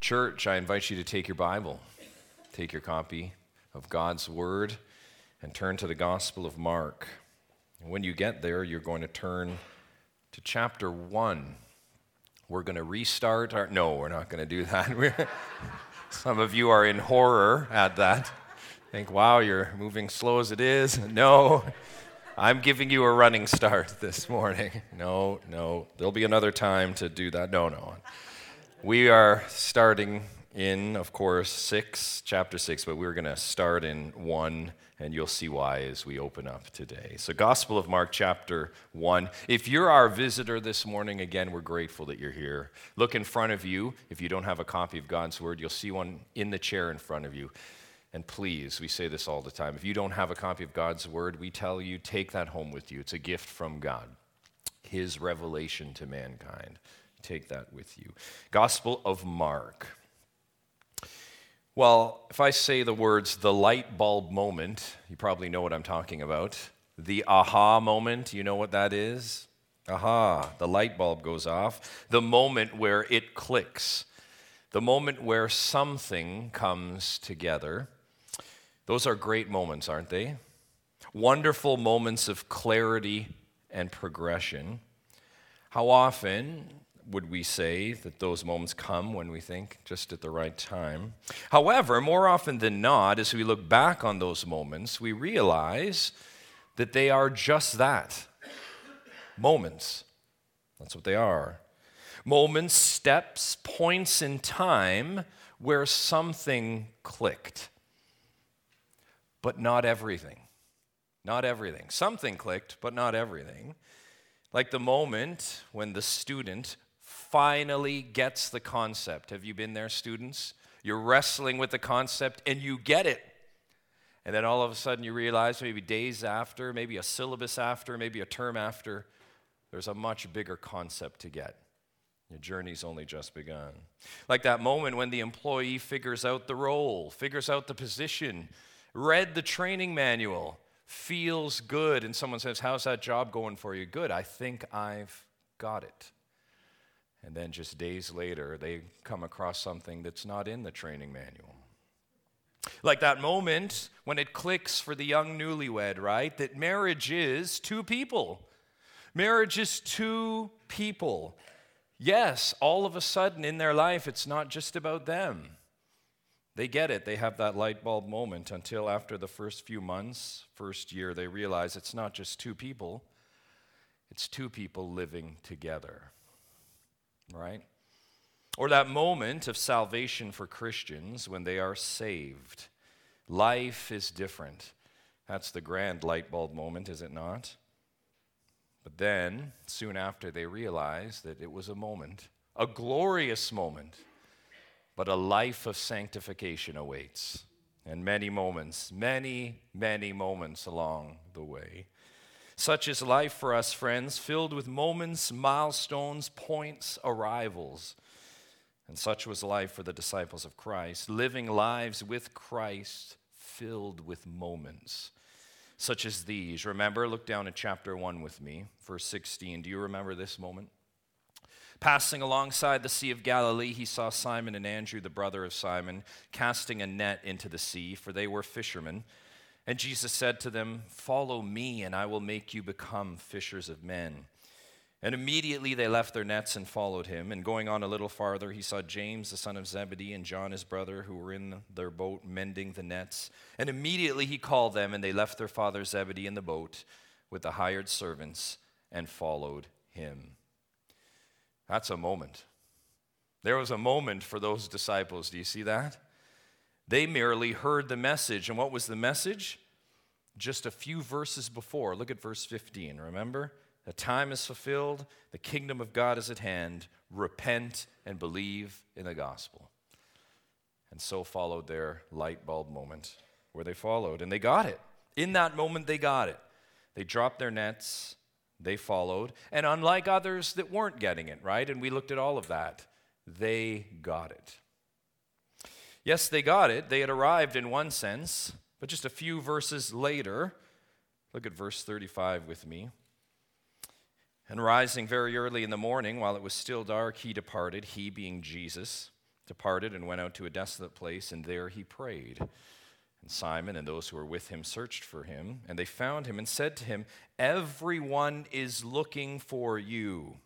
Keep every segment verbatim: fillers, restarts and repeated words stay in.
Church, I invite you to take your Bible, take your copy of God's Word, and turn to the Gospel of Mark. And when you get there, you're going to turn to chapter one. We're going to restart our... No, we're not going to do that. Some of you are in horror at that. Think, wow, you're moving slow as it is. No, I'm giving you a running start this morning. No, no, there'll be another time to do that. No, no. We are starting in, of course, six, chapter six, but we're going to start in one, and you'll see why as we open up today. So Gospel of Mark, chapter one. If you're our visitor this morning, again, we're grateful that you're here. Look in front of you. If you don't have a copy of God's Word, you'll see one in the chair in front of you. And please, we say this all the time, if you don't have a copy of God's Word, we tell you, take that home with you. It's a gift from God, His revelation to mankind. Take that with you. Gospel of Mark. Well, if I say the words, the light bulb moment, you probably know what I'm talking about. The aha moment, you know what that is? Aha, the light bulb goes off. The moment where it clicks. The moment where something comes together. Those are great moments, aren't they? Wonderful moments of clarity and progression. How often would we say that those moments come when we think just at the right time? However, more often than not, as we look back on those moments, we realize that they are just that. Moments. That's what they are. Moments, steps, points in time where something clicked. But not everything. Not everything. Something clicked, but not everything. Like the moment when the student finally gets the concept. Have you been there, students? You're wrestling with the concept and you get it. And then all of a sudden you realize maybe days after, maybe a syllabus after, maybe a term after, there's a much bigger concept to get. Your journey's only just begun. Like that moment when the employee figures out the role, figures out the position, read the training manual, feels good, and someone says, how's that job going for you? Good, I think I've got it. And then just days later, they come across something that's not in the training manual. Like that moment when it clicks for the young newlywed, right? That marriage is two people. Marriage is two people. Yes, all of a sudden in their life, it's not just about them. They get it. They have that light bulb moment until after the first few months, first year, they realize it's not just two people. It's two people living together. Right? Or that moment of salvation for Christians when they are saved. Life is different. That's the grand light bulb moment, is it not? But then, soon after, they realize that it was a moment, a glorious moment, but a life of sanctification awaits. And many moments, many, many moments along the way. Such is life for us, friends, filled with moments, milestones, points, arrivals. And such was life for the disciples of Christ, living lives with Christ filled with moments, such as these. Remember, look down at chapter one with me, verse sixteen. Do you remember this moment? Passing alongside the Sea of Galilee, he saw Simon and Andrew, the brother of Simon, casting a net into the sea, for they were fishermen. And Jesus said to them, follow me, and I will make you become fishers of men. And immediately they left their nets and followed him. And going on a little farther, he saw James, the son of Zebedee, and John, his brother, who were in their boat mending the nets. And immediately he called them, and they left their father Zebedee in the boat with the hired servants and followed him. That's a moment. There was a moment for those disciples. Do you see that? They merely heard the message. And what was the message? Just a few verses before. Look at verse fifteen. Remember? The time is fulfilled. The kingdom of God is at hand. Repent and believe in the gospel. And so followed their light bulb moment where they followed. And they got it. In that moment, they got it. They dropped their nets. They followed. And unlike others that weren't getting it, right? And we looked at all of that. They got it. Yes, they got it. They had arrived in one sense, but just a few verses later, look at verse thirty-five with me. And rising very early in the morning, while it was still dark, he departed, he being Jesus, departed and went out to a desolate place, and there he prayed. And Simon and those who were with him searched for him, and they found him and said to him, "Everyone is looking for you."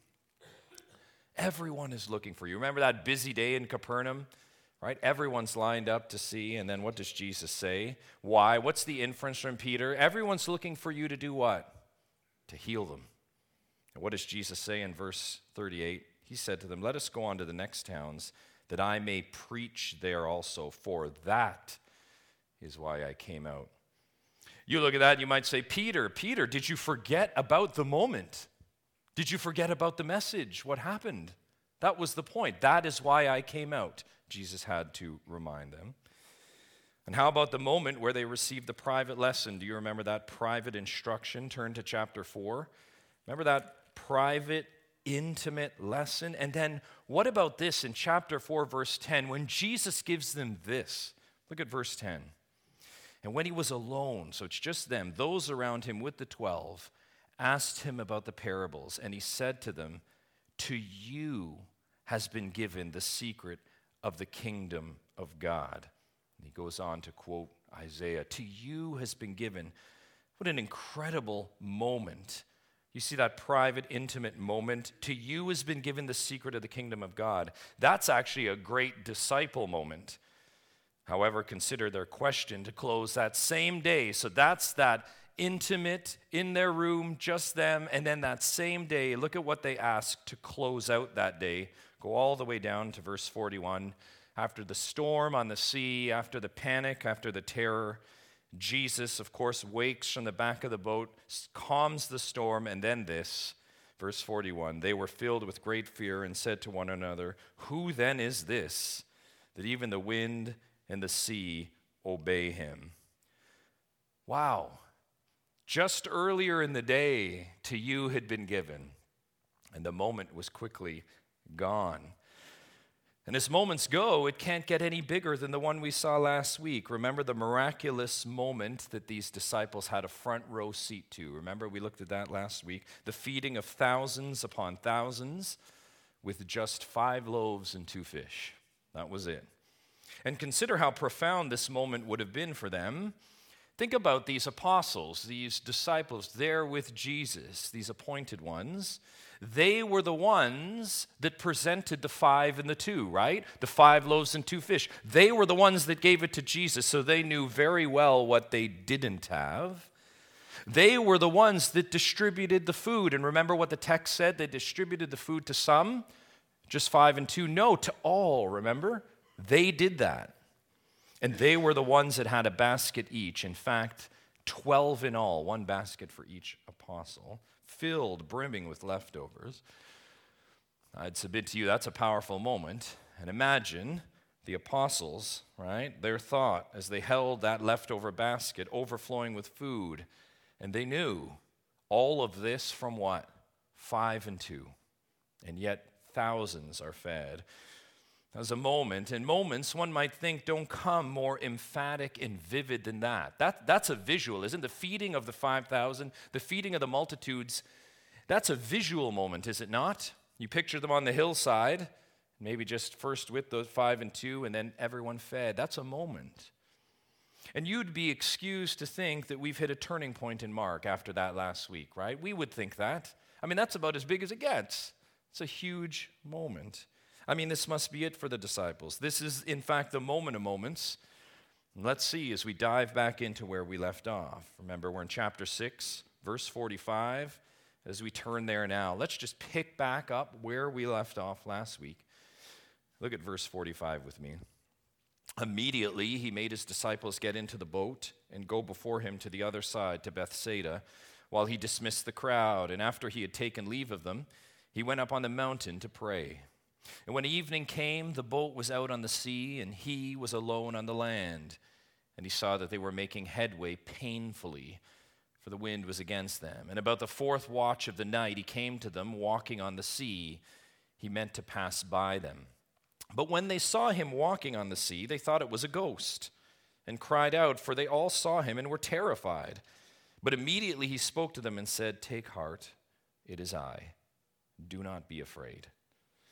Everyone is looking for you. Remember that busy day in Capernaum? Right? Everyone's lined up to see, and then what does Jesus say? Why? What's the inference from Peter? Everyone's looking for you to do what? To heal them. And what does Jesus say in verse thirty-eight? He said to them, "Let us go on to the next towns, that I may preach there also, for that is why I came out." You look at that and you might say, Peter, Peter, did you forget about the moment? Did you forget about the message? What happened? That was the point. That is why I came out. Jesus had to remind them. And how about the moment where they received the private lesson? Do you remember that private instruction? Turn to chapter four. Remember that private, intimate lesson? And then what about this in chapter four, verse ten, when Jesus gives them this? Look at verse ten. And when he was alone, so it's just them, those around him with the twelve, asked him about the parables. And he said to them, "To you has been given the secret of the kingdom of God." And he goes on to quote Isaiah, "To you has been given." What an incredible moment. You see that private, intimate moment. To you has been given the secret of the kingdom of God. That's actually a great disciple moment. However, consider their question to close that same day. So that's that intimate, in their room, just them. And then that same day, look at what they asked to close out that day. Go all the way down to verse forty-one. After the storm on the sea, after the panic, after the terror, Jesus, of course, wakes from the back of the boat, calms the storm, and then this, verse forty-one, they were filled with great fear and said to one another, "Who then is this, that even the wind and the sea obey him?" Wow. Just earlier in the day, to you had been given, and the moment was quickly gone. And as moments go, it can't get any bigger than the one we saw last week. Remember the miraculous moment that these disciples had a front row seat to. Remember, we looked at that last week. The feeding of thousands upon thousands with just five loaves and two fish. That was it. And consider how profound this moment would have been for them. Think about these apostles, these disciples there with Jesus, these appointed ones. They were the ones that presented the five and the two, right? The five loaves and two fish. They were the ones that gave it to Jesus, so they knew very well what they didn't have. They were the ones that distributed the food. And remember what the text said? They distributed the food to some, just five and two. No, to all, remember? They did that. And they were the ones that had a basket each. In fact, twelve in all, one basket for each apostle, filled, brimming with leftovers. I'd submit to you that's a powerful moment. And imagine the apostles, right? Their thought as they held that leftover basket overflowing with food. And they knew all of this from what? Five and two. And yet thousands are fed. As a moment, and moments one might think don't come more emphatic and vivid than that. That that's a visual, isn't it? The feeding of the five thousand, the feeding of the multitudes, that's a visual moment, is it not? You picture them on the hillside, maybe just first with those five and two, and then everyone fed. That's a moment. And you'd be excused to think that we've hit a turning point in Mark after that last week, right? We would think that. I mean, that's about as big as it gets. It's a huge moment. I mean, this must be it for the disciples. This is, in fact, the moment of moments. Let's see as we dive back into where we left off. Remember, we're in chapter six, verse forty-five. As we turn there now, let's just pick back up where we left off last week. Look at verse forty-five with me. Immediately, he made his disciples get into the boat and go before him to the other side, to Bethsaida, while he dismissed the crowd. And after he had taken leave of them, he went up on the mountain to pray. And when evening came, the boat was out on the sea, and he was alone on the land. And he saw that they were making headway painfully, for the wind was against them. And about the fourth watch of the night, he came to them, walking on the sea. He meant to pass by them. But when they saw him walking on the sea, they thought it was a ghost, and cried out, for they all saw him and were terrified. But immediately he spoke to them and said, "Take heart, it is I. Do not be afraid."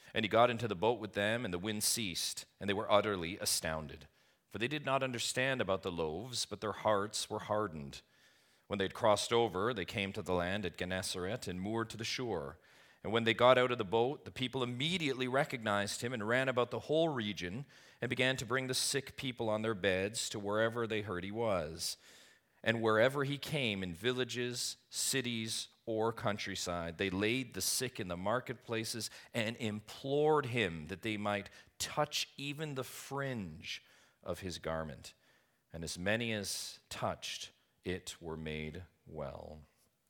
And he got into the boat with them, and the wind ceased, and they were utterly astounded. For they did not understand about the loaves, but their hearts were hardened. When they had crossed over, they came to the land at Gennesaret and moored to the shore. And when they got out of the boat, the people immediately recognized him and ran about the whole region and began to bring the sick people on their beds to wherever they heard he was. And wherever he came, in villages, cities, or countryside, they laid the sick in the marketplaces and implored him that they might touch even the fringe of his garment. And as many as touched it were made well.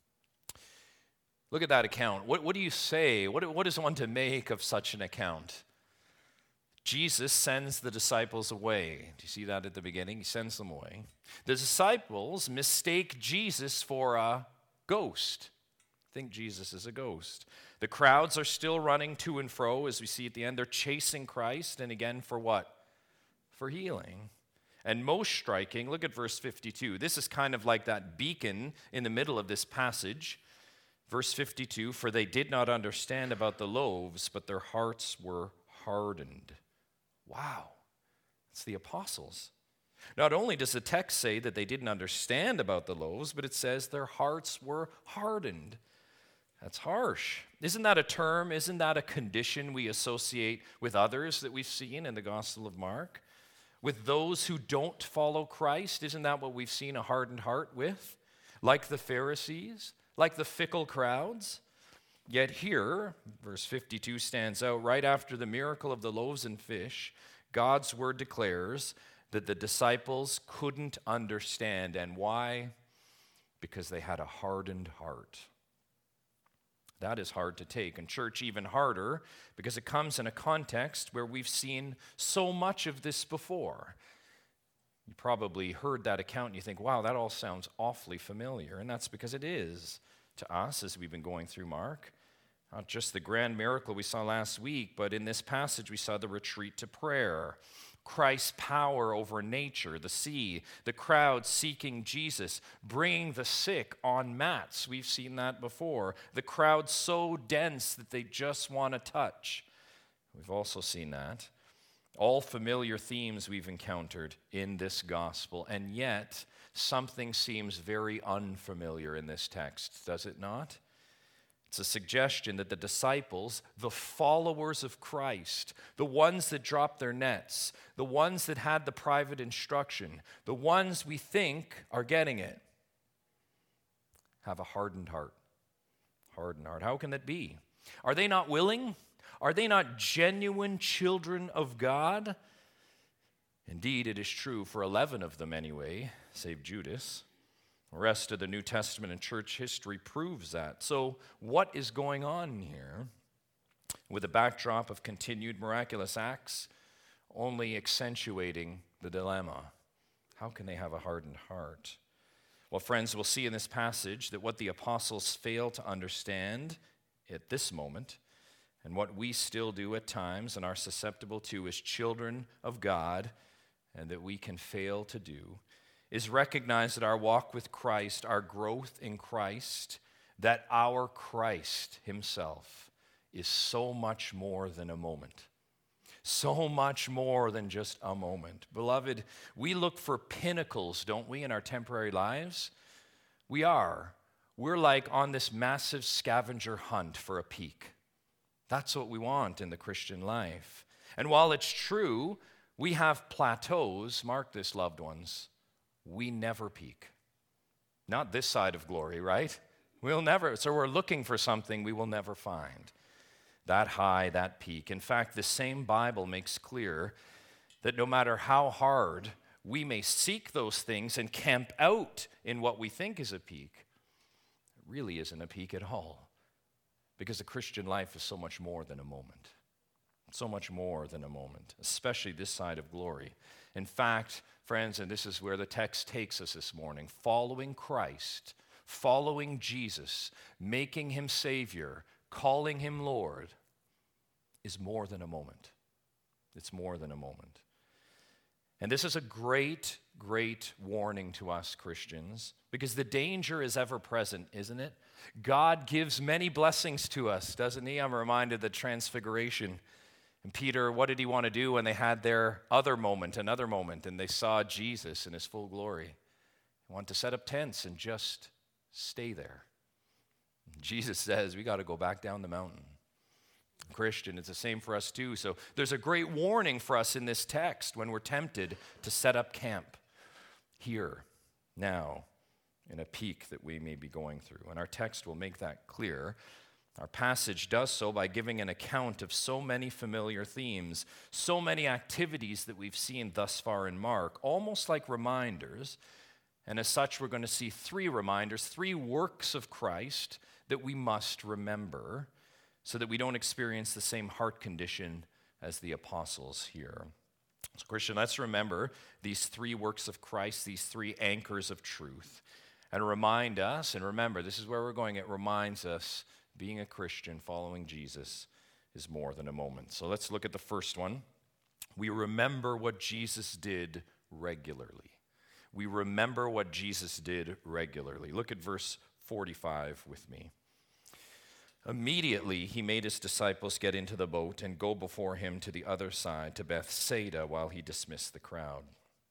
Look at that account. What, what do you say? What, what is one to make of such an account? Jesus sends the disciples away. Do you see that at the beginning? He sends them away. The disciples mistake Jesus for a ghost. Think Jesus is a ghost. The crowds are still running to and fro, as we see at the end. They're chasing Christ, and again, for what? For healing. And most striking, look at verse fifty-two. This is kind of like that beacon in the middle of this passage. Verse fifty-two, for they did not understand about the loaves, but their hearts were hardened. Wow, it's the apostles. Not only does the text say that they didn't understand about the loaves, but it says their hearts were hardened. That's harsh. Isn't that a term? Isn't that a condition we associate with others that we've seen in the Gospel of Mark? With those who don't follow Christ, isn't that what we've seen a hardened heart with? Like the Pharisees? Like the fickle crowds? Yet here, verse fifty-two stands out, right after the miracle of the loaves and fish, God's word declares that the disciples couldn't understand. And why? Because they had a hardened heart. That is hard to take. And church, even harder, because it comes in a context where we've seen so much of this before. You probably heard that account and you think, wow, that all sounds awfully familiar. And that's because it is to us as we've been going through Mark. Not just the grand miracle we saw last week, but in this passage we saw the retreat to prayer, Christ's power over nature, the sea, the crowd seeking Jesus, bringing the sick on mats. We've seen that before. The crowd so dense that they just want to touch. We've also seen that. All familiar themes we've encountered in this gospel, and yet something seems very unfamiliar in this text, does it not? It's a suggestion that the disciples, the followers of Christ, the ones that dropped their nets, the ones that had the private instruction, the ones we think are getting it, have a hardened heart. Hardened heart. How can that be? Are they not willing? Are they not genuine children of God? Indeed, it is true for eleven of them anyway, save Judas. The rest of the New Testament and church history proves that. So what is going on here? With a backdrop of continued miraculous acts, only accentuating the dilemma. How can they have a hardened heart? Well, friends, we'll see in this passage that what the apostles fail to understand at this moment, and what we still do at times and are susceptible to as children of God, and that we can fail to do, is recognize that our walk with Christ, our growth in Christ, that our Christ himself is so much more than a moment. So much more than just a moment. Beloved, we look for pinnacles, don't we, in our temporary lives? We are. We're like on this massive scavenger hunt for a peak. That's what we want in the Christian life. And while it's true, we have plateaus, mark this, loved ones, we never peak. Not this side of glory, right? We'll never. So we're looking for something we will never find. That high, that peak. In fact, the same Bible makes clear that no matter how hard we may seek those things and camp out in what we think is a peak, it really isn't a peak at all. Because the Christian life is so much more than a moment. So much more than a moment, especially this side of glory. In fact, friends, and this is where the text takes us this morning, following Christ, following Jesus, making him Savior, calling him Lord, is more than a moment. It's more than a moment. And this is a great, great warning to us Christians, because the danger is ever present, isn't it? God gives many blessings to us, doesn't he? I'm reminded of the transfiguration. And Peter, what did he want to do when they had their other moment, another moment, and they saw Jesus in his full glory? He wanted to set up tents and just stay there. Jesus says, we got to go back down the mountain. Christian, it's the same for us too. So there's a great warning for us in this text when we're tempted to set up camp here, now, in a peak that we may be going through. And our text will make that clear. Our passage does so by giving an account of so many familiar themes, so many activities that we've seen thus far in Mark, almost like reminders. And as such, we're going to see three reminders, three works of Christ that we must remember, so that we don't experience the same heart condition as the apostles here. So, Christian, let's remember these three works of Christ, these three anchors of truth, and remind us, and remember, this is where we're going, it reminds us being a Christian, following Jesus, is more than a moment. So let's look at the first one. We remember what Jesus did regularly. We remember what Jesus did regularly. Look at verse forty-five with me. Immediately, he made his disciples get into the boat and go before him to the other side, to Bethsaida, while he dismissed the crowd.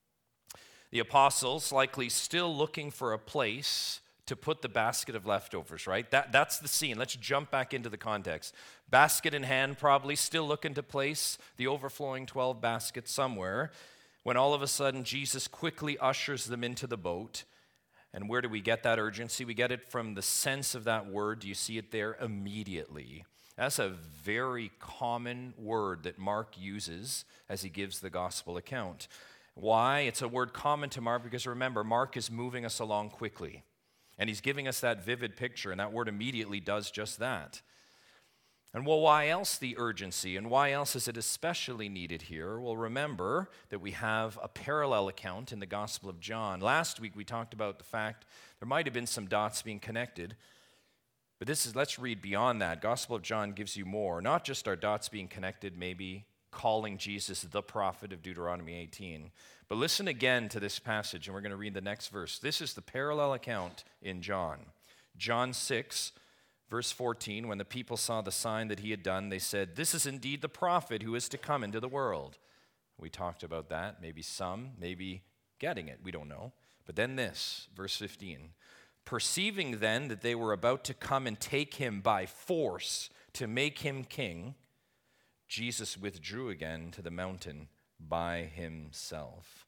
The apostles, likely still looking for a place to put the basket of leftovers, right? That, that's the scene. Let's jump back into the context. Basket in hand, probably still looking to place the overflowing twelve baskets somewhere, when all of a sudden Jesus quickly ushers them into the boat. And where do we get that urgency? We get it from the sense of that word. Do you see it there? Immediately. That's a very common word that Mark uses as he gives the gospel account. Why? It's a word common to Mark because remember, Mark is moving us along quickly. And he's giving us that vivid picture, and that word immediately does just that. And well, why else the urgency? And why else is it especially needed here? Well, remember that we have a parallel account in the Gospel of John. Last week we talked about the fact there might have been some dots being connected. But this is, let's read beyond that. Gospel of John gives you more. Not just our dots being connected, maybe calling Jesus the prophet of Deuteronomy eighteen. But listen again to this passage, and we're going to read the next verse. This is the parallel account in John. John six, verse fourteen, when the people saw the sign that he had done, they said, "This is indeed the prophet who is to come into the world." We talked about that. Maybe some, maybe getting it. We don't know. But then this, verse fifteen. "Perceiving then that they were about to come and take him by force to make him king, Jesus withdrew again to the mountain by himself."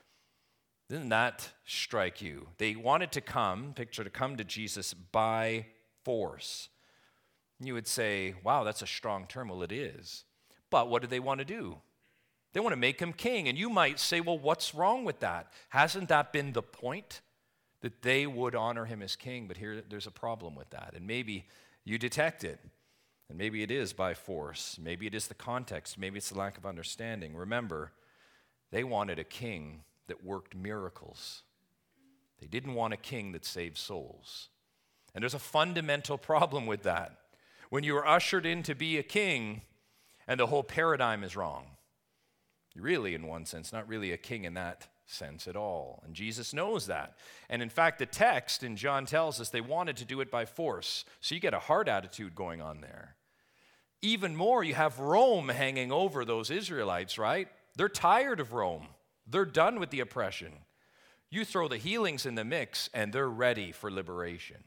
Didn't that strike you? They wanted to come, picture to come to Jesus by force. You would say, wow, that's a strong term. Well, it is. But what do they want to do? They want to make him king. And you might say, well, what's wrong with that? Hasn't that been the point? That they would honor him as king, but here there's a problem with that. And maybe you detect it. And maybe it is by force. Maybe it is the context. Maybe it's the lack of understanding. Remember, they wanted a king that worked miracles. They didn't want a king that saved souls. And there's a fundamental problem with that. When you are ushered in to be a king and the whole paradigm is wrong, you're really, in one sense, not really a king in that sense at all. And Jesus knows that. And in fact, the text in John tells us they wanted to do it by force. So you get a hard attitude going on there. Even more, you have Rome hanging over those Israelites, right? They're tired of Rome. They're done with the oppression. You throw the healings in the mix, and they're ready for liberation.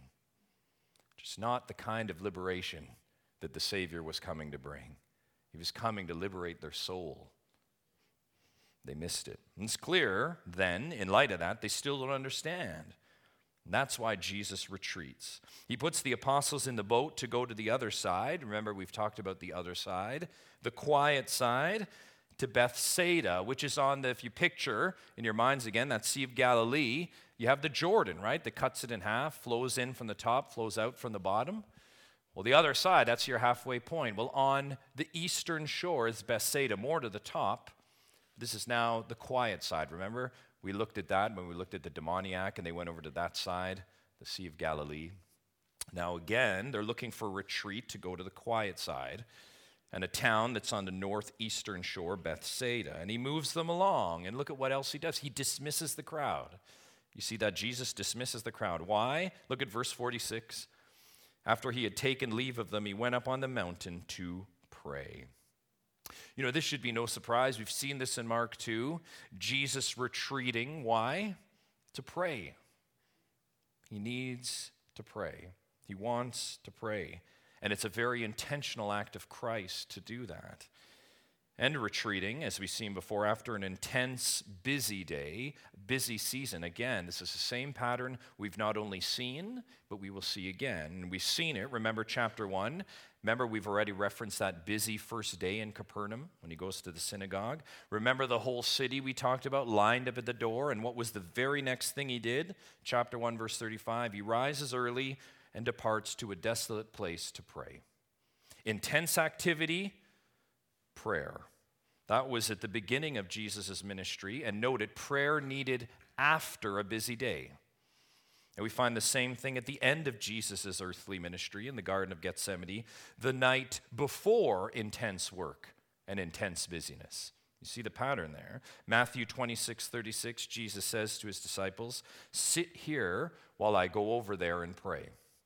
Just not the kind of liberation that the Savior was coming to bring. He was coming to liberate their soul. They missed it. And it's clear, then, in light of that, they still don't understand. And that's why Jesus retreats. He puts the apostles in the boat to go to the other side. Remember, we've talked about the other side, the quiet side, to Bethsaida, which is on the, if you picture in your minds again, that Sea of Galilee, you have the Jordan, right, that cuts it in half, flows in from the top, flows out from the bottom. Well, the other side, that's your halfway point. Well, on the eastern shore is Bethsaida, more to the top. This is now the quiet side. Remember, we looked at that when we looked at the demoniac, and they went over to that side, the Sea of Galilee. Now again, they're looking for retreat to go to the quiet side. and a town that's on the northeastern shore, Bethsaida. And he moves them along. And look at what else he does. He dismisses the crowd. You see that Jesus dismisses the crowd. Why? Look at verse forty-six. After he had taken leave of them, he went up on the mountain to pray. You know, this should be no surprise. We've seen this in Mark two. Jesus retreating. Why? To pray. He needs to pray. He wants to pray. And it's a very intentional act of Christ to do that. And retreating, as we've seen before, after an intense, busy day, busy season. Again, this is the same pattern we've not only seen, but we will see again. And we've seen it. Remember chapter one? Remember, we've already referenced that busy first day in Capernaum when he goes to the synagogue. Remember the whole city we talked about lined up at the door, and what was the very next thing he did? Chapter one, verse thirty-five, he rises early and departs to a desolate place to pray. Intense activity, prayer. That was at the beginning of Jesus' ministry, and note it, prayer needed after a busy day. And we find the same thing at the end of Jesus' earthly ministry in the Garden of Gethsemane, the night before intense work and intense busyness. You see the pattern there. Matthew twenty-six thirty-six, Jesus says to his disciples, "Sit here while I go over there and pray."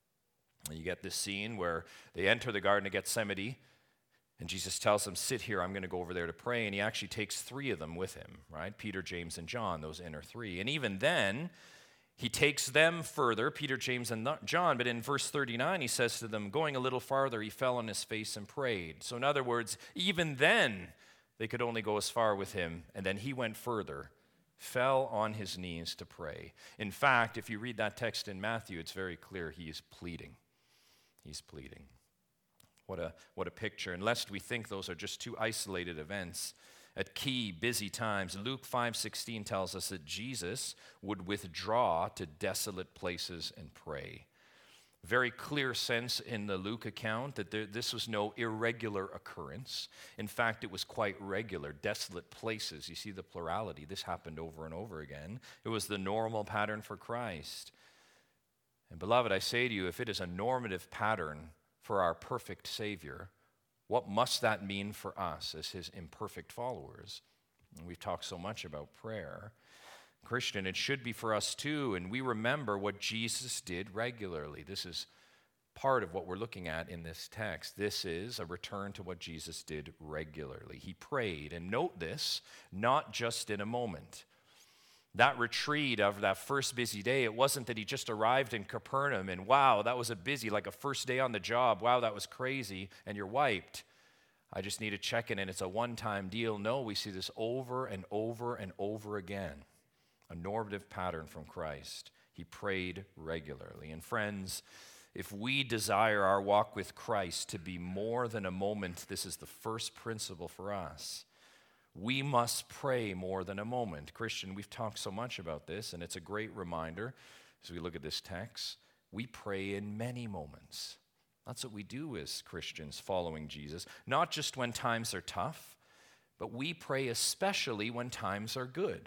And you get this scene where they enter the Garden of Gethsemane, and Jesus tells them, "Sit here, I'm going to go over there to pray." And he actually takes three of them with him, right? Peter, James, and John, those inner three. And even then, he takes them further, Peter, James, and John. But in verse thirty-nine, he says to them, going a little farther, he fell on his face and prayed. So in other words, even then, they could only go as far with him. And then he went further, fell on his knees to pray. In fact, if you read that text in Matthew, it's very clear he is pleading. He's pleading. What a, what a picture. And lest we think those are just two isolated events, at key, busy times, Luke five sixteen tells us that Jesus would withdraw to desolate places and pray. Very clear sense in the Luke account that there, this was no irregular occurrence. In fact, it was quite regular. Desolate places, you see the plurality. This happened over and over again. It was the normal pattern for Christ. And beloved, I say to you, if it is a normative pattern for our perfect Savior, what must that mean for us as his imperfect followers? And we've talked so much about prayer. Christian, it should be for us too, and we remember what Jesus did regularly. This is part of what we're looking at in this text. This is a return to what Jesus did regularly. He prayed, and note this, not just in a moment. That retreat of that first busy day, it wasn't that he just arrived in Capernaum and wow, that was a busy, like a first day on the job. Wow, that was crazy, and you're wiped. I just need to check in, and it's a one-time deal. No, we see this over and over and over again. A normative pattern from Christ. He prayed regularly. And friends, if we desire our walk with Christ to be more than a moment, this is the first principle for us. We must pray more than a moment. Christian, we've talked so much about this, and it's a great reminder as we look at this text. We pray in many moments. That's what we do as Christians following Jesus. Not just when times are tough, but we pray especially when times are good.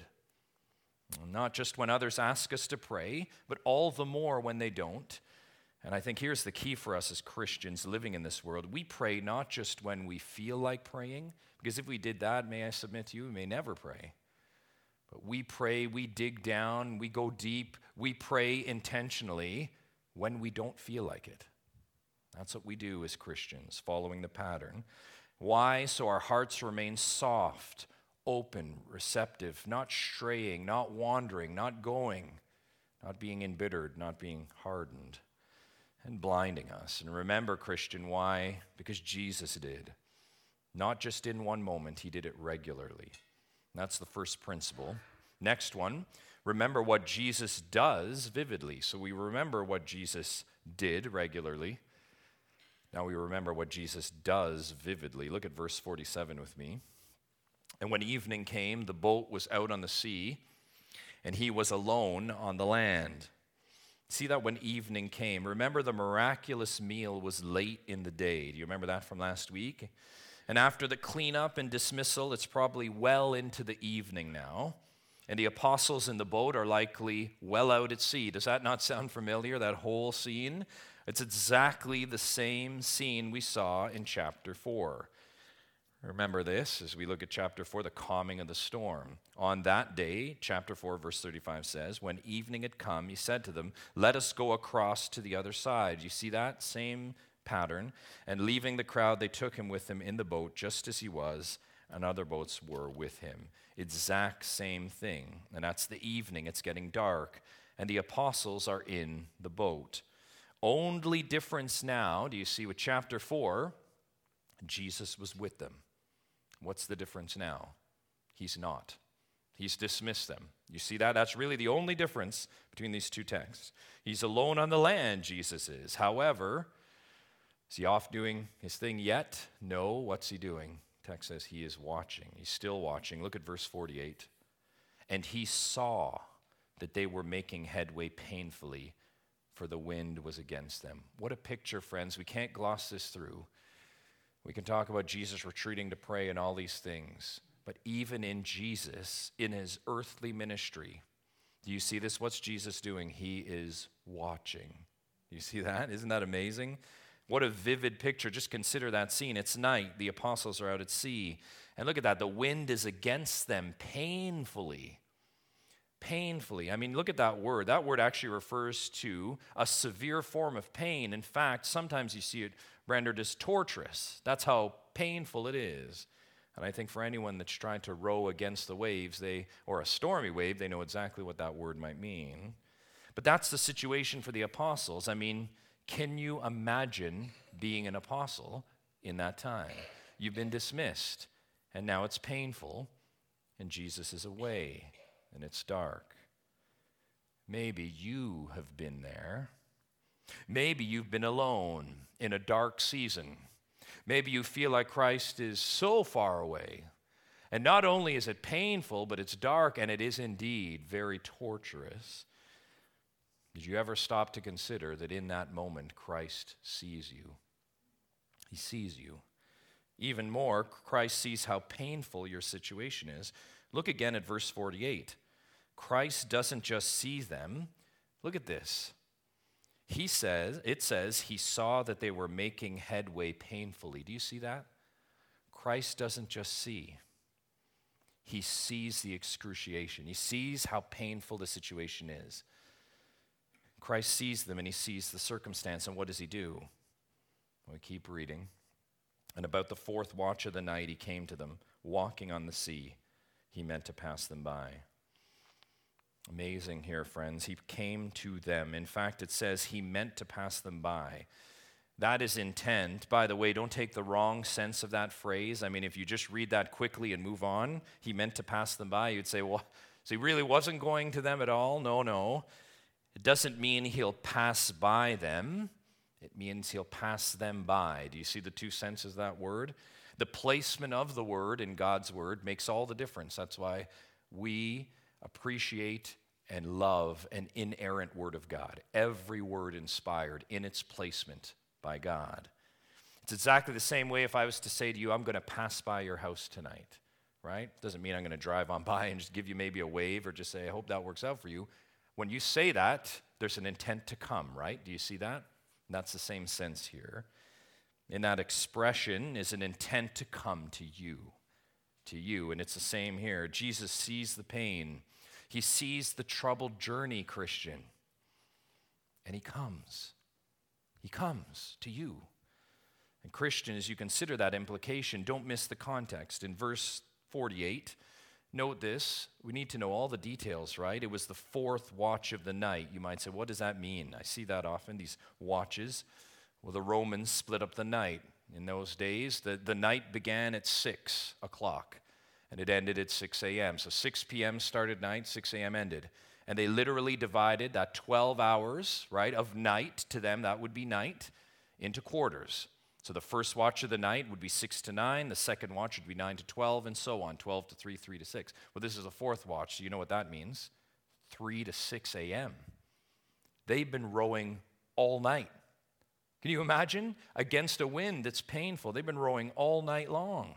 Not just when others ask us to pray, but all the more when they don't. And I think here's the key for us as Christians living in this world. We pray not just when we feel like praying, because if we did that, may I submit to you, we may never pray. But we pray, we dig down, we go deep, we pray intentionally when we don't feel like it. That's what we do as Christians, following the pattern. Why? So our hearts remain soft, open, receptive, not straying, not wandering, not going, not being embittered, not being hardened, and blinding us. And remember, Christian, why? Because Jesus did. Not just in one moment, he did it regularly. And that's the first principle. Next one, remember what Jesus does vividly. So we remember what Jesus did regularly. Now we remember what Jesus does vividly. Look at verse forty-seven with me. And when evening came, the boat was out on the sea, and he was alone on the land. See that when evening came. Remember the miraculous meal was late in the day. Do you remember that from last week? And after the cleanup and dismissal, it's probably well into the evening now. And the apostles in the boat are likely well out at sea. Does that not sound familiar, that whole scene? It's exactly the same scene we saw in chapter four. Remember this as we look at chapter four, the calming of the storm. On that day, chapter four, verse thirty-five says, when evening had come, he said to them, let us go across to the other side. You see that same pattern? And leaving the crowd, they took him with them in the boat, just as he was, and other boats were with him. Exact same thing. And that's the evening. It's getting dark. And the apostles are in the boat. Only difference now, do you see with chapter four, Jesus was with them. What's the difference now? He's not. He's dismissed them. You see that? That's really the only difference between these two texts. He's alone on the land, Jesus is. However, is he off doing his thing yet? No. What's he doing? The text says he is watching. He's still watching. Look at verse forty-eight. And he saw that they were making headway painfully, for the wind was against them. What a picture, friends. We can't gloss this through. We can talk about Jesus retreating to pray and all these things. But even in Jesus, in his earthly ministry, do you see this? What's Jesus doing? He is watching. Do you see that? Isn't that amazing? What a vivid picture. Just consider that scene. It's night. The apostles are out at sea. And look at that. The wind is against them painfully. Painfully. I mean, look at that word. That word actually refers to a severe form of pain. In fact, sometimes you see it rendered as torturous. That's how painful it is. And I think for anyone that's trying to row against the waves, they or a stormy wave, they know exactly what that word might mean. But that's the situation for the apostles. I mean, can you imagine being an apostle in that time? You've been dismissed, and now it's painful, and Jesus is away, and it's dark. Maybe you have been there. Maybe you've been alone in a dark season. Maybe you feel like Christ is so far away. And not only is it painful, but it's dark, and it is indeed very torturous. Did you ever stop to consider that in that moment, Christ sees you? He sees you. Even more, Christ sees how painful your situation is. Look again at verse forty-eight. Christ doesn't just see them. Look at this. He says, it says, he saw that they were making headway painfully. Do you see that? Christ doesn't just see. He sees the excruciation. He sees how painful the situation is. Christ sees them and he sees the circumstance. And what does he do? We keep reading. And about the fourth watch of the night, he came to them, walking on the sea. He meant to pass them by. Amazing here, friends. He came to them. In fact, it says he meant to pass them by. That is intent. By the way, don't take the wrong sense of that phrase. I mean, if you just read that quickly and move on, he meant to pass them by, you'd say, well, so he really wasn't going to them at all? No, no. It doesn't mean he'll pass by them. It means he'll pass them by. Do you see the two senses of that word? The placement of the word in God's word makes all the difference. That's why we appreciate and love an inerrant word of God. Every word inspired in its placement by God. It's exactly the same way if I was to say to you, I'm going to pass by your house tonight, right? Doesn't mean I'm going to drive on by and just give you maybe a wave or just say, I hope that works out for you. When you say that, there's an intent to come, right? Do you see that? And that's the same sense here. In that expression is an intent to come to you, to you. And it's the same here. Jesus sees the pain. He sees the troubled journey, Christian. And he comes. He comes to you. And Christian, as you consider that implication, don't miss the context. In verse forty-eight, note this. We need to know all the details, right? It was the fourth watch of the night. You might say, what does that mean? I see that often, these watches. Well, the Romans split up the night. In those days, the, the night began at six o'clock. And it ended at six a.m. So six p.m. started night, six a.m. ended. And they literally divided that twelve hours, right, of night, to them that would be night, into quarters. So the first watch of the night would be six to nine, the second watch would be nine to twelve, and so on, twelve to three, three to six. Well, this is a fourth watch, so you know what that means. three to six a.m. They've been rowing all night. Can you imagine? Against a wind that's painful. They've been rowing all night long.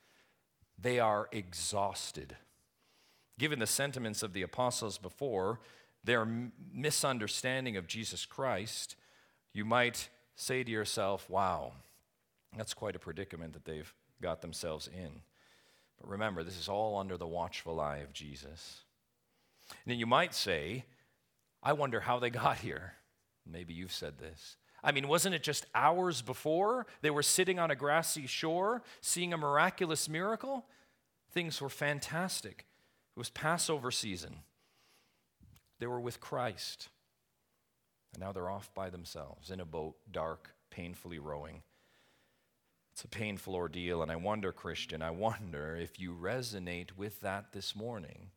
They are exhausted. Given the sentiments of the apostles before, their misunderstanding of Jesus Christ, you might say to yourself, wow, that's quite a predicament that they've got themselves in. But remember, this is all under the watchful eye of Jesus. And then you might say, I wonder how they got here. Maybe you've said this. I mean, wasn't it just hours before they were sitting on a grassy shore, seeing a miraculous miracle? Things were fantastic. It was Passover season. They were with Christ. And now they're off by themselves in a boat, dark, painfully rowing. It's a painful ordeal, and I wonder, Christian, I wonder if you resonate with that this morning.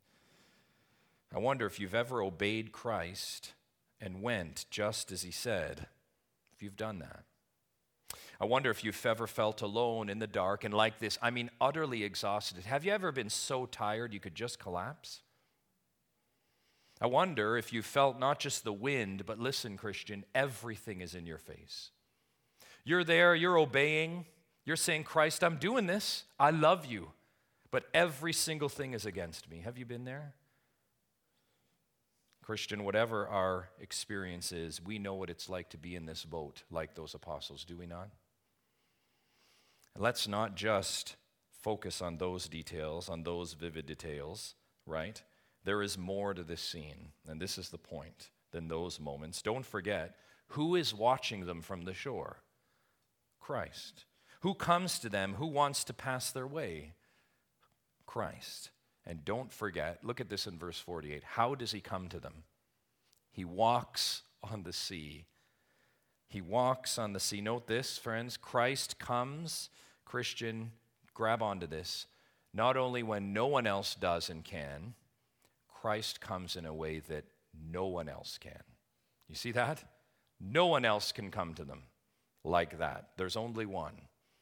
I wonder if you've ever obeyed Christ and went just as he said, if you've done that. I wonder if you've ever felt alone in the dark and like this, I mean, utterly exhausted. Have you ever been so tired you could just collapse? I wonder if you felt not just the wind, but listen, Christian, everything is in your face. You're there, you're obeying, you're saying, Christ, I'm doing this, I love you, but every single thing is against me. Have you been there? Christian, whatever our experience is, we know what it's like to be in this boat like those apostles, do we not? And let's not just focus on those details, on those vivid details, right? There is more to this scene, and this is the point, than those moments. Don't forget, who is watching them from the shore? Christ. Who comes to them? Who wants to pass their way? Christ. And don't forget, look at this in verse forty-eight. How does he come to them? He walks on the sea. He walks on the sea. Note this, friends. Christ comes, Christian, grab onto this, not only when no one else does and can, Christ comes in a way that no one else can. You see that? No one else can come to them like that. There's only one.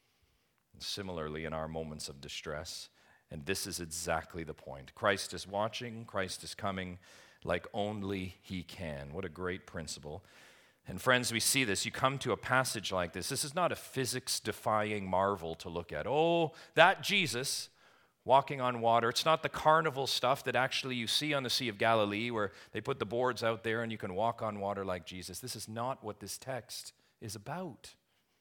And similarly, in our moments of distress, and this is exactly the point. Christ is watching, Christ is coming like only he can. What a great principle. And friends, we see this. You come to a passage like this. This is not a physics-defying marvel to look at. Oh, that Jesus walking on water. It's not the carnival stuff that actually you see on the Sea of Galilee where they put the boards out there and you can walk on water like Jesus. This is not what this text is about.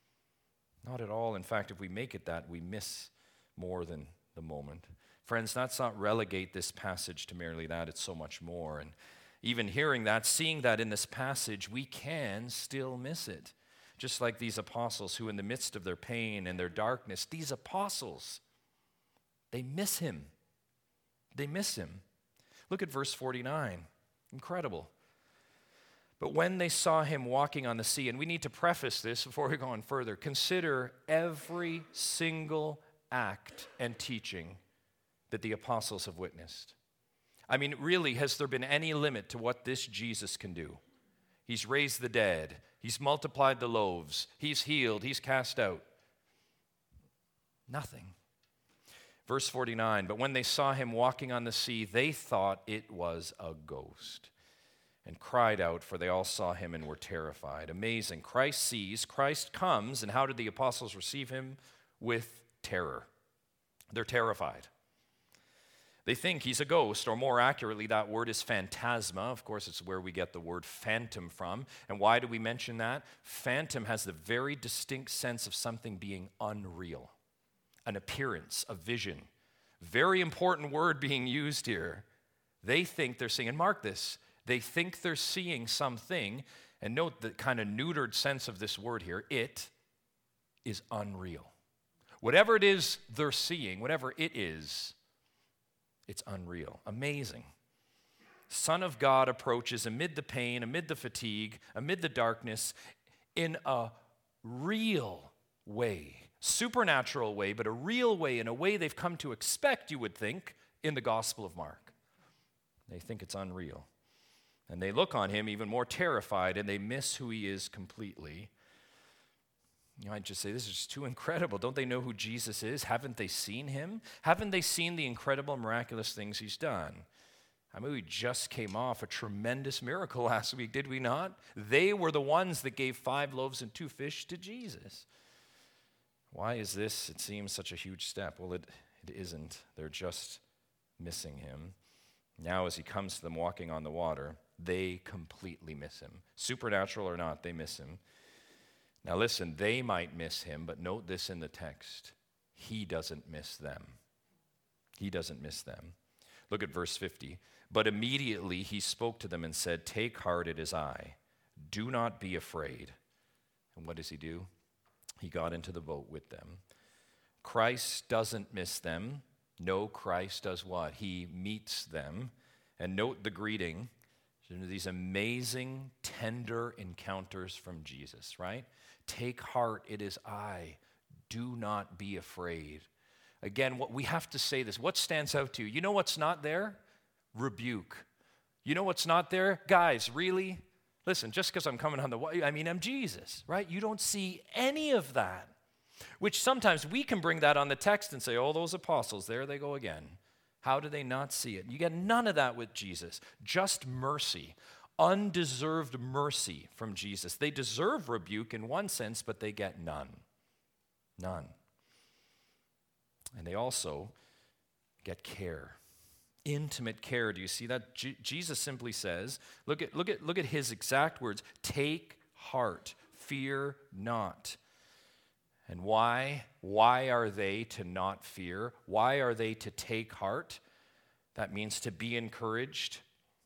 Not at all. In fact, if we make it that, we miss more than the moment. Friends, let's not relegate this passage to merely that. It's so much more. And even hearing that, seeing that in this passage, we can still miss it. Just like these apostles who in the midst of their pain and their darkness, these apostles, they miss him. They miss him. Look at verse forty-nine. Incredible. But when they saw him walking on the sea, and we need to preface this before we go on further, consider every single act and teaching that the apostles have witnessed. I mean, really, has there been any limit to what this Jesus can do? He's raised the dead. He's multiplied the loaves. He's healed. He's cast out. Nothing. Verse forty-nine, but when they saw him walking on the sea, they thought it was a ghost and cried out, for they all saw him and were terrified. Amazing. Christ sees, Christ comes, and how did the apostles receive him? With terror. They're terrified. They think he's a ghost, or more accurately, that word is phantasma. Of course, it's where we get the word phantom from. And why do we mention that? Phantom has the very distinct sense of something being unreal, an appearance, a vision. Very important word being used here. They think they're seeing, and mark this, they think they're seeing something, and note the kind of neutered sense of this word here, it is unreal. Whatever it is they're seeing, whatever it is, it's unreal. Amazing. Son of God approaches amid the pain, amid the fatigue, amid the darkness, in a real way. Supernatural way, but a real way, in a way they've come to expect, you would think, in the Gospel of Mark. They think it's unreal. And they look on him even more terrified, and they miss who he is completely. You know, I'd just say, this is just too incredible. Don't they know who Jesus is? Haven't they seen him? Haven't they seen the incredible, miraculous things he's done? I mean, we just came off a tremendous miracle last week, did we not? They were the ones that gave five loaves and two fish to Jesus. Why is this, it seems, such a huge step? Well, it, it isn't. They're just missing him. Now, as he comes to them walking on the water, they completely miss him. Supernatural or not, they miss him. Now listen, they might miss him, but note this in the text. he doesn't miss them. He doesn't miss them. Look at verse fifty. But immediately he spoke to them and said, "Take heart, it is I. Do not be afraid." And what does he do? He got into the boat with them. Christ doesn't miss them. No, Christ does what? He meets them. And note the greeting. These amazing, tender encounters from Jesus, right? Take heart, it is I. Do not be afraid. Again, what we have to say this. What stands out to you? You know what's not there? Rebuke. You know what's not there? Guys, really? Listen, just because I'm coming on the way, I mean, I'm Jesus, right? You don't see any of that. Which sometimes we can bring that on the text and say, oh, those apostles, there they go again. How do they not see it? You get none of that with Jesus. Just mercy. Undeserved mercy from Jesus. They deserve rebuke in one sense, but they get none. None. And they also get care. Intimate care. Do you see that? J- Jesus simply says, look at, look at, look at his exact words, take heart, fear not. And why? Why are they to not fear? Why are they to take heart? That means to be encouraged.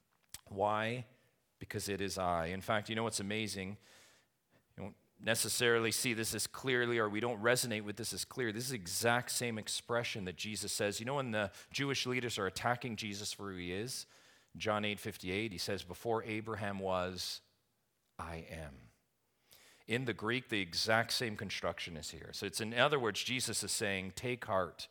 Why? Because it is I. In fact, you know what's amazing? You don't necessarily see this as clearly, or we don't resonate with this as clear. This is the exact same expression that Jesus says. You know when the Jewish leaders are attacking Jesus for who he is? John eight fifty-eight, he says, before Abraham was, I am. In the Greek, the exact same construction is here. So it's in other words, Jesus is saying, take heart,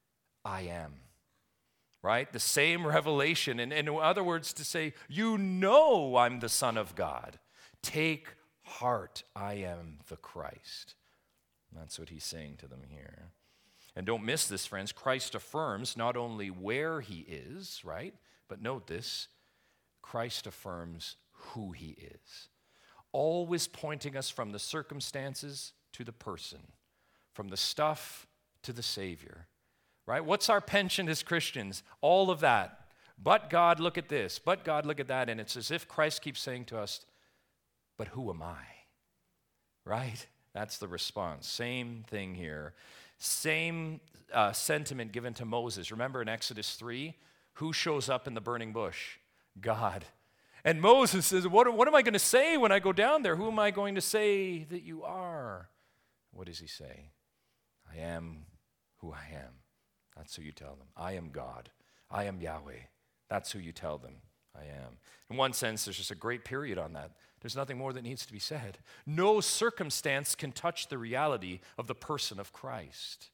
I am. Right? The same revelation. And in other words, to say, you know I'm the Son of God. Take heart, I am the Christ. That's what he's saying to them here. And don't miss this, friends. Christ affirms not only where he is, right? But note this, Christ affirms who he is. Always pointing us from the circumstances to the person, from the stuff to the Savior, right? What's our penchant as Christians? All of that. But God, look at this. But God, look at that. And it's as if Christ keeps saying to us, but who am I? Right? That's the response. Same thing here. Same uh, sentiment given to Moses. Remember in Exodus three, who shows up in the burning bush? God. And Moses says, what, what am I going to say when I go down there? Who am I going to say that you are? What does he say? I am who I am. That's who you tell them. I am God. I am Yahweh. That's who you tell them I am. In one sense, there's just a great period on that. There's nothing more that needs to be said. No circumstance can touch the reality of the person of Christ.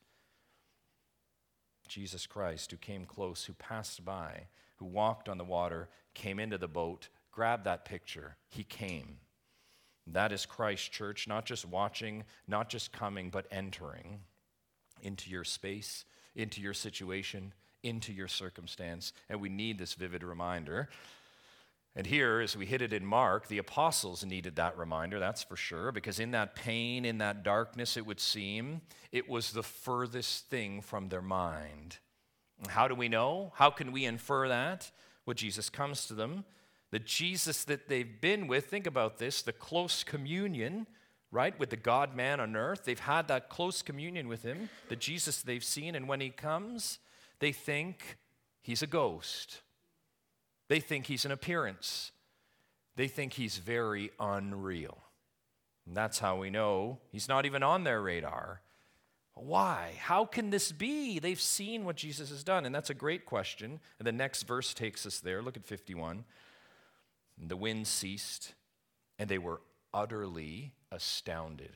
Jesus Christ, who came close, who passed by, who walked on the water, came into the boat. Grab that picture. He came. That is Christ, church, not just watching, not just coming, but entering into your space, into your situation, into your circumstance. And we need this vivid reminder. And here, as we hit it in Mark, the apostles needed that reminder, that's for sure, because in that pain, in that darkness, it would seem, it was the furthest thing from their mind. How do we know? How can we infer that? Well, Jesus comes to them. The Jesus that they've been with, think about this, the close communion, right, with the God-man on earth. They've had that close communion with him, the Jesus they've seen, and when he comes, they think he's a ghost. They think he's an appearance. They think he's very unreal. And that's how we know he's not even on their radar. Why? How can this be? They've seen what Jesus has done. And that's a great question. And the next verse takes us there. Look at fifty-one. The wind ceased, and they were utterly astounded.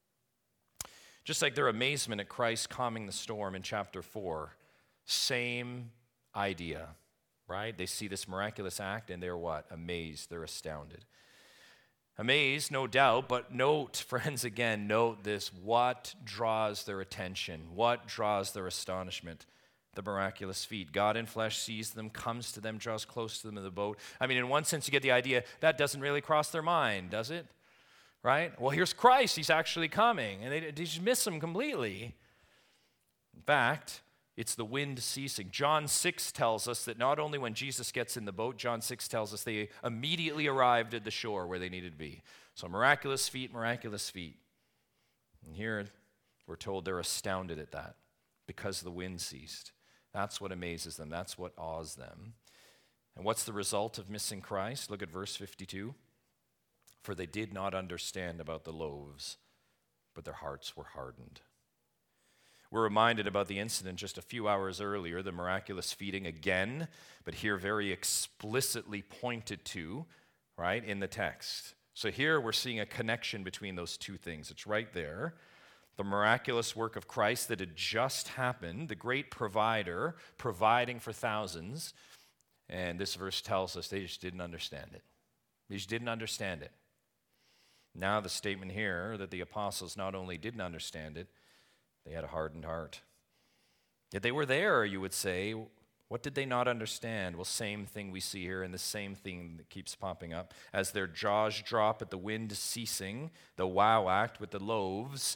Just like their amazement at Christ calming the storm in chapter four, same idea, right? They see this miraculous act, and they're what? Amazed. They're astounded. Amazed, no doubt, but note, friends, again, note this. What draws their attention? What draws their astonishment? The miraculous feat. God in flesh sees them, comes to them, draws close to them in the boat. I mean, in one sense, you get the idea that doesn't really cross their mind, does it? Right? Well, here's Christ. He's actually coming. And they, they just miss him completely. In fact, it's the wind ceasing. John six tells us that not only when Jesus gets in the boat, John six tells us they immediately arrived at the shore where they needed to be. So miraculous feat, miraculous feat. And here we're told they're astounded at that. because the wind ceased. That's what amazes them. That's what awes them. And what's the result of missing Christ? Look at verse fifty-two. For they did not understand about the loaves, but their hearts were hardened. We're reminded about the incident just a few hours earlier, the miraculous feeding again, but here very explicitly pointed to, right, in the text. So here we're seeing a connection between those two things. It's right there. The miraculous work of Christ that had just happened, the great provider providing for thousands. And this verse tells us they just didn't understand it. They just didn't understand it. Now the statement here that the apostles not only didn't understand it, they had a hardened heart. Yet they were there, you would say. What did they not understand? Well, same thing we see here, and the same thing that keeps popping up. As their jaws drop at the wind ceasing, the wow act with the loaves,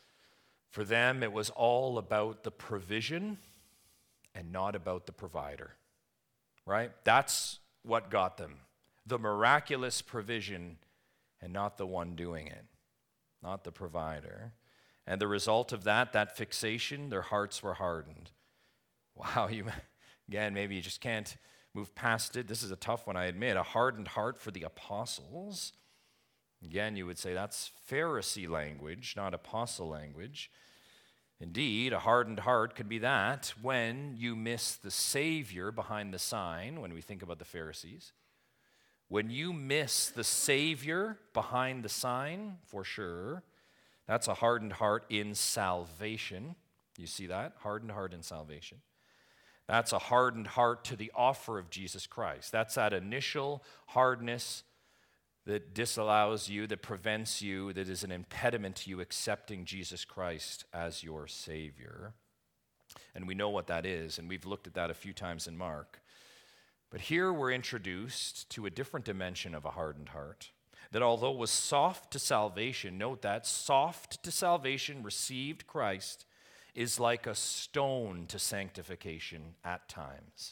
for them it was all about the provision and not about the provider. Right? That's what got them. The miraculous provision and not the one doing it, not the provider. And the result of that, that fixation, their hearts were hardened. Wow, you again, maybe you just can't move past it. This is a tough one, I admit. A hardened heart for the apostles. Again, you would say that's Pharisee language, not apostle language. Indeed, a hardened heart could be that when you miss the Savior behind the sign, when we think about the Pharisees. When you miss the Savior behind the sign, for sure, that's a hardened heart in salvation. You see that? Hardened heart in salvation. That's a hardened heart to the offer of Jesus Christ. That's that initial hardness that disallows you, that prevents you, that is an impediment to you accepting Jesus Christ as your Savior. And we know what that is, and we've looked at that a few times in Mark. But here we're introduced to a different dimension of a hardened heart. That although it was soft to salvation, note that, soft to salvation, received Christ, is like a stone to sanctification at times.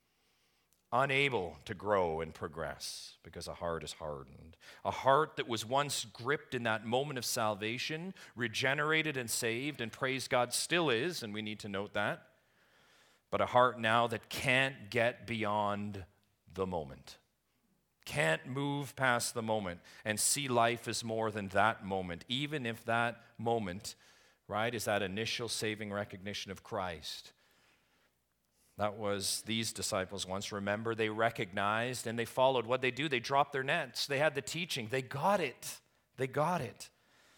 Unable to grow and progress because a heart is hardened. A heart that was once gripped in that moment of salvation, regenerated and saved, and praise God still is, and we need to note that. But a heart now that can't get beyond the moment. Can't move past the moment and see life as more than that moment, even if that moment, right, is that initial saving recognition of Christ. That was these disciples once. Remember, they recognized and they followed. What they do, they dropped their nets. They had the teaching. They got it. They got it.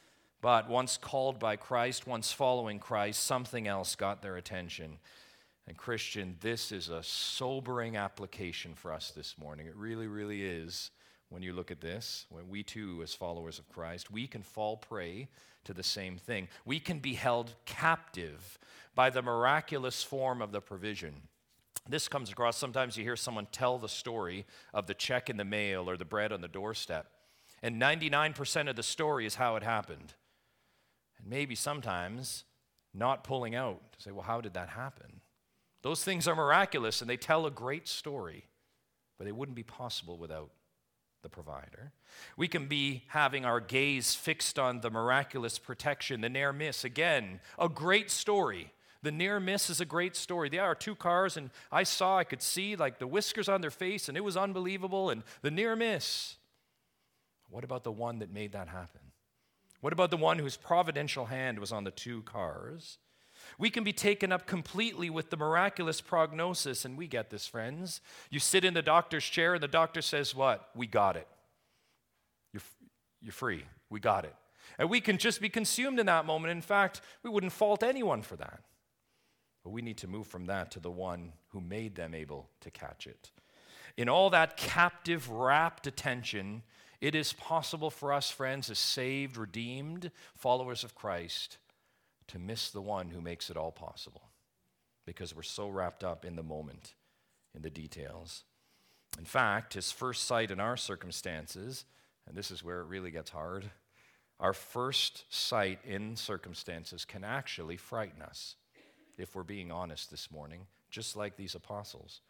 But once called by Christ, once following Christ, something else got their attention. And Christian, this is a sobering application for us this morning. It really, really is. When you look at this, when we too, as followers of Christ, we can fall prey to the same thing. We can be held captive by the miraculous form of the provision. This comes across, sometimes you hear someone tell the story of the check in the mail or the bread on the doorstep. And ninety-nine percent of the story is how it happened. And maybe sometimes not pulling out to say, well, how did that happen? Those things are miraculous and they tell a great story, but they wouldn't be possible without the provider. We can be having our gaze fixed on the miraculous protection, the near miss. Again, a great story. The near miss is a great story. There are two cars, and I saw, I could see like the whiskers on their face, and it was unbelievable, and the near miss. What about the one that made that happen? What about the one whose providential hand was on the two cars? We can be taken up completely with the miraculous prognosis, and we get this, friends. You sit in the doctor's chair, and the doctor says what? We got it. You're, you're free. We got it. And we can just be consumed in that moment. In fact, we wouldn't fault anyone for that. But we need to move from that to the one who made them able to catch it. In all that captive, rapt attention, it is possible for us, friends, as saved, redeemed followers of Christ, to miss the one who makes it all possible because we're so wrapped up in the moment, in the details. In fact, his first sight in our circumstances, and this is where it really gets hard, our first sight in circumstances can actually frighten us, if we're being honest this morning, just like these apostles.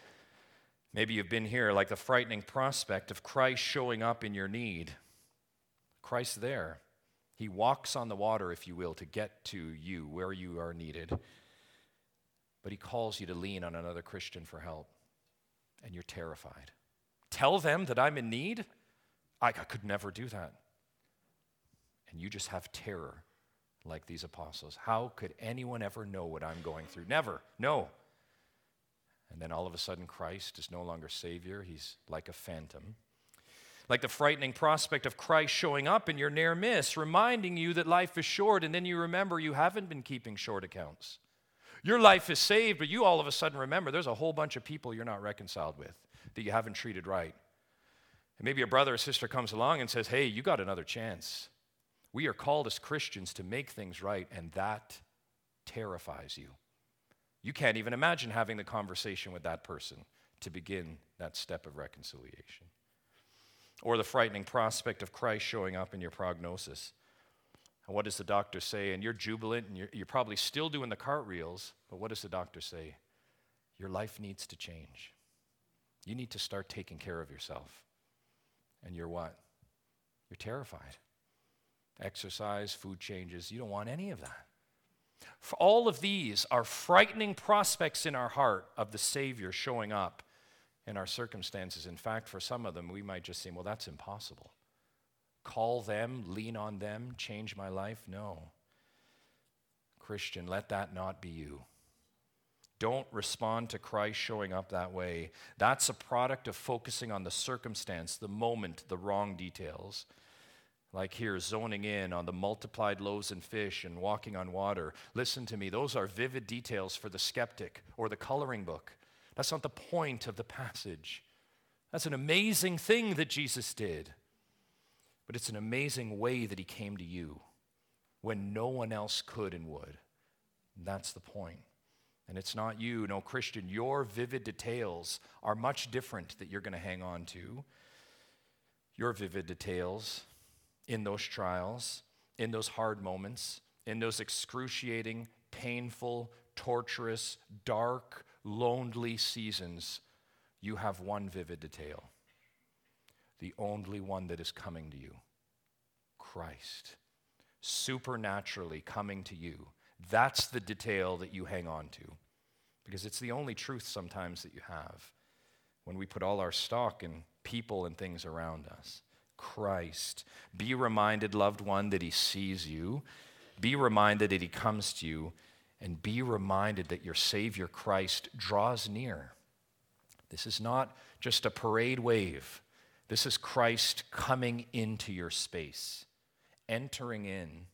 Maybe you've been here like the frightening prospect of Christ showing up in your need. Christ's there. He walks on the water, if you will, to get to you where you are needed. but he calls you to lean on another Christian for help, and you're terrified. Tell them that I'm in need? I, I could never do that. And you just have terror like these apostles. How could anyone ever know what I'm going through? Never. No. And then all of a sudden, Christ is no longer Savior. He's like a phantom. Like the frightening prospect of Christ showing up in your near miss, reminding you that life is short, and then you remember you haven't been keeping short accounts. Your life is saved, but you all of a sudden remember there's a whole bunch of people you're not reconciled with, that you haven't treated right. And maybe a brother or sister comes along and says, hey, you got another chance. We are called as Christians to make things right, and that terrifies you. You can't even imagine having the conversation with that person to begin that step of reconciliation. Or the frightening prospect of Christ showing up in your prognosis. And what does the doctor say? And you're jubilant, and you're, you're probably still doing the cartwheels, but what does the doctor say? Your life needs to change. You need to start taking care of yourself. And you're what? You're terrified. Exercise, food changes, you don't want any of that. For all of these are frightening prospects in our heart of the Savior showing up in our circumstances. In fact, for some of them, we might just say, well, that's impossible. Call them, lean on them, change my life? No. Christian, let that not be you. Don't respond to Christ showing up that way. That's a product of focusing on the circumstance, the moment, the wrong details. Like here, zoning in on the multiplied loaves and fish and walking on water. Listen to me, those are vivid details for the skeptic or the coloring book. That's not the point of the passage. That's an amazing thing that Jesus did. But it's an amazing way that he came to you when no one else could and would. That's the point. And it's not you, no Christian. Your vivid details are much different that you're going to hang on to. Your vivid details in those trials, in those hard moments, in those excruciating, painful, torturous, dark, lonely seasons, you have one vivid detail. The only one that is coming to you. Christ. Supernaturally coming to you. That's the detail that you hang on to. Because it's the only truth sometimes that you have. When we put all our stock in people and things around us. Christ. Be reminded, loved one, that he sees you. Be reminded that he comes to you. And be reminded that your Savior Christ draws near. This is not just a parade wave. This is Christ coming into your space, entering in,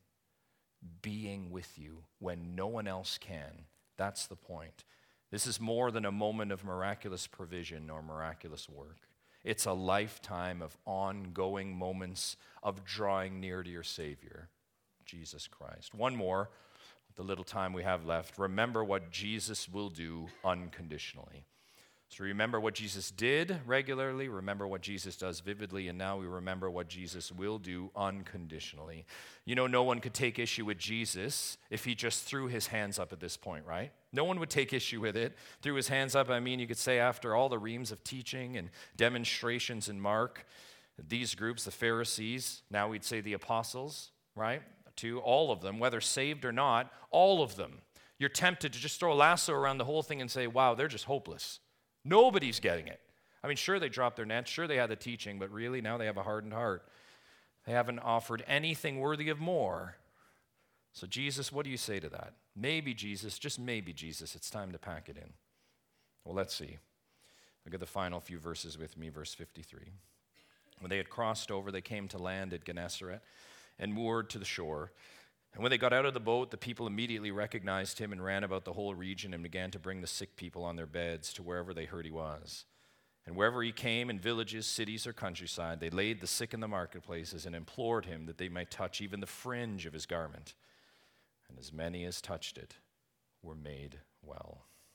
being with you when no one else can. That's the point. This is more than a moment of miraculous provision or miraculous work. It's a lifetime of ongoing moments of drawing near to your Savior, Jesus Christ. One more, the little time we have left. Remember what Jesus will do unconditionally. So remember what Jesus did regularly, remember what Jesus does vividly, and now we remember what Jesus will do unconditionally. You know, no one could take issue with Jesus if he just threw his hands up at this point, right? No one would take issue with it. Threw his hands up, I mean, you could say after all the reams of teaching and demonstrations in Mark, these groups, the Pharisees, now we'd say the apostles, right? To all of them, whether saved or not, all of them. You're tempted to just throw a lasso around the whole thing and say, wow, they're just hopeless. Nobody's getting it. I mean, sure, they dropped their nets. Sure, they had the teaching, but really now they have a hardened heart. They haven't offered anything worthy of more. So Jesus, what do you say to that? Maybe Jesus, just maybe Jesus, it's time to pack it in. Well, let's see. Look at the final few verses with me, verse fifty-three. When they had crossed over, they came to land at Gennesaret and moored to the shore. And when they got out of the boat, the people immediately recognized him and ran about the whole region and began to bring the sick people on their beds to wherever they heard he was. And wherever he came, in villages, cities, or countryside, they laid the sick in the marketplaces and implored him that they might touch even the fringe of his garment. And as many as touched it were made well.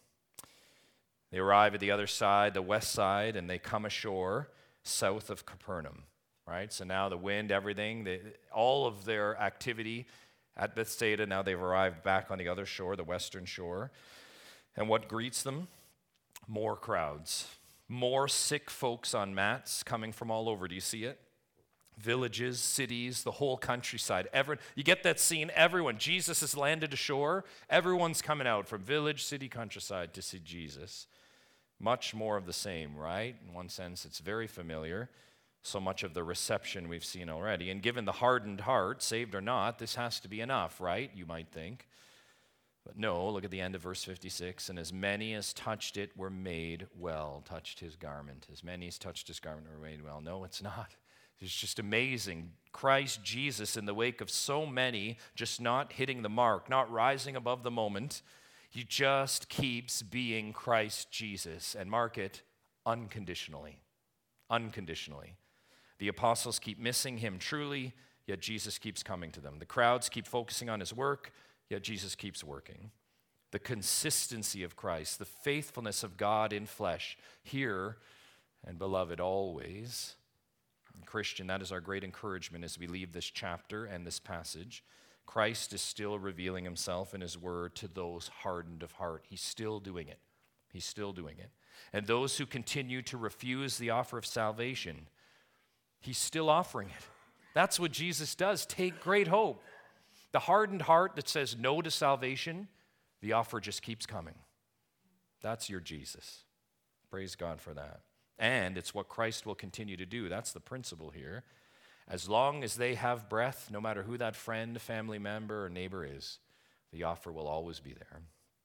They arrive at the other side, the west side, and they come ashore south of Capernaum. Right? So now the wind, everything, they, all of their activity at Bethsaida, now they've arrived back on the other shore, the western shore. And what greets them? More crowds. More sick folks on mats coming from all over. Do you see it? Villages, cities, the whole countryside. Everyone, you get that scene, everyone. Jesus has landed ashore. Everyone's coming out from village, city, countryside to see Jesus. Much more of the same, right? In one sense, it's very familiar. So much of the reception we've seen already. And given the hardened heart, saved or not, this has to be enough, right? You might think. But no, look at the end of verse fifty-six. And as many as touched it were made well, touched his garment. As many as touched his garment were made well. No, it's not. It's just amazing. Christ Jesus, in the wake of so many, just not hitting the mark, not rising above the moment, he just keeps being Christ Jesus. And mark it, unconditionally. Unconditionally. The apostles keep missing him truly, yet Jesus keeps coming to them. The crowds keep focusing on his work, yet Jesus keeps working. The consistency of Christ, the faithfulness of God in flesh, here and beloved always. Christian, that is our great encouragement as we leave this chapter and this passage. Christ is still revealing himself in his word to those hardened of heart. He's still doing it. He's still doing it. And those who continue to refuse the offer of salvation, he's still offering it. That's what Jesus does. Take great hope. The hardened heart that says no to salvation, the offer just keeps coming. That's your Jesus. Praise God for that. And it's what Christ will continue to do. That's the principle here. As long as they have breath, no matter who that friend, family member, or neighbor is, the offer will always be there.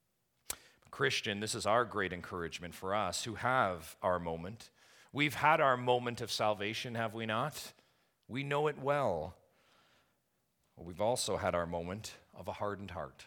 Christian, this is our great encouragement for us who have our moment. We've had our moment of salvation, have we not? We know it well. We've also had our moment of a hardened heart,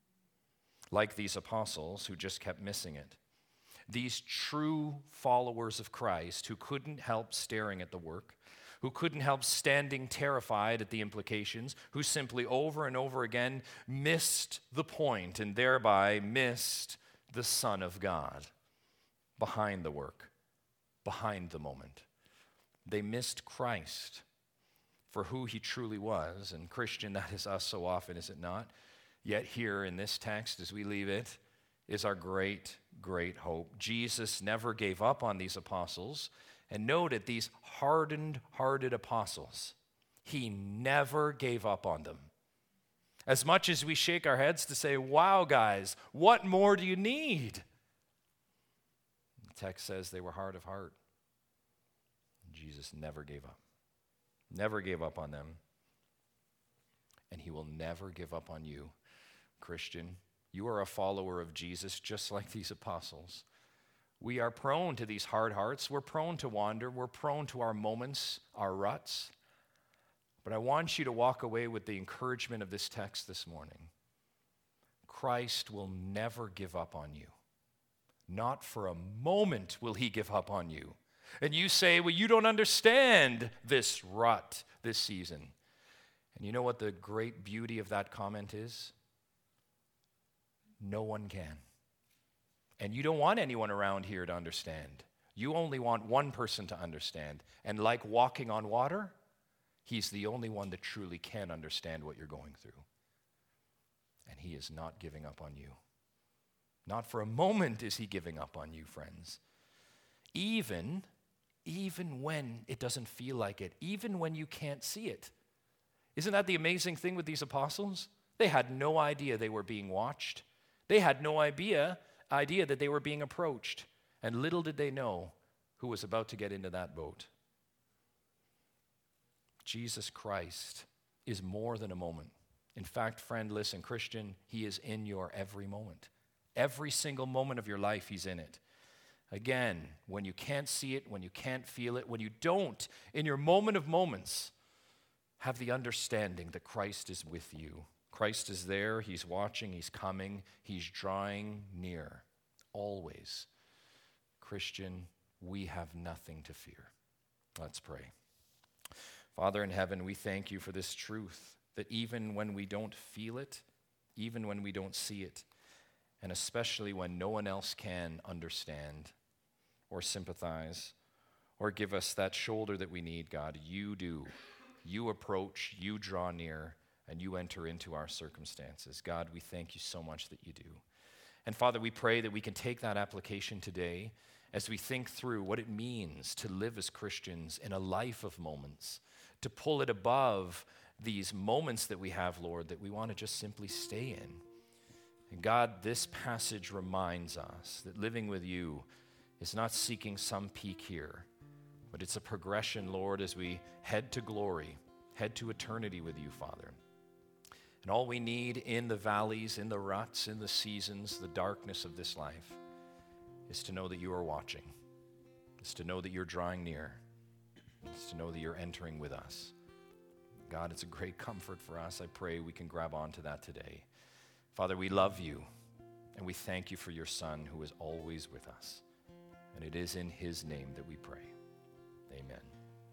like these apostles who just kept missing it. These true followers of Christ who couldn't help staring at the work, who couldn't help standing terrified at the implications, who simply over and over again missed the point and thereby missed the Son of God behind the work, behind the moment. They missed Christ for who he truly was. And Christian, that is us so often, is it not? Yet here in this text, as we leave it, is our great, great hope. Jesus never gave up on these apostles. And note these hardened-hearted apostles, he never gave up on them. As much as we shake our heads to say, wow, guys, what more do you need? The text says they were hard of heart. Jesus never gave up. Never gave up on them. And he will never give up on you, Christian. You are a follower of Jesus just like these apostles. We are prone to these hard hearts. We're prone to wander. We're prone to our moments, our ruts. But I want you to walk away with the encouragement of this text this morning. Christ will never give up on you. Not for a moment will he give up on you. And you say, well, you don't understand this rut, this season. And you know what the great beauty of that comment is? No one can. And you don't want anyone around here to understand. You only want one person to understand. And like walking on water, he's the only one that truly can understand what you're going through. And he is not giving up on you. Not for a moment is he giving up on you, friends. Even, even when it doesn't feel like it, even when you can't see it. Isn't that the amazing thing with these apostles? They had no idea they were being watched. They had no idea, idea that they were being approached. And little did they know who was about to get into that boat. Jesus Christ is more than a moment. In fact, friend, listen, Christian, he is in your every moment. Every single moment of your life, he's in it. Again, when you can't see it, when you can't feel it, when you don't, in your moment of moments, have the understanding that Christ is with you. Christ is there, he's watching, he's coming, he's drawing near, always. Christian, we have nothing to fear. Let's pray. Father in heaven, we thank you for this truth, that even when we don't feel it, even when we don't see it, and especially when no one else can understand or sympathize or give us that shoulder that we need, God, you do. You approach, you draw near, and you enter into our circumstances. God, we thank you so much that you do. And Father, we pray that we can take that application today as we think through what it means to live as Christians in a life of moments, to pull it above these moments that we have, Lord, that we want to just simply stay in. And God, this passage reminds us that living with you is not seeking some peak here, but it's a progression, Lord, as we head to glory, head to eternity with you, Father. And all we need in the valleys, in the ruts, in the seasons, the darkness of this life, is to know that you are watching, is to know that you're drawing near, is to know that you're entering with us. God, it's a great comfort for us. I pray we can grab onto that today. Father, we love you, and we thank you for your Son who is always with us. And it is in his name that we pray. Amen.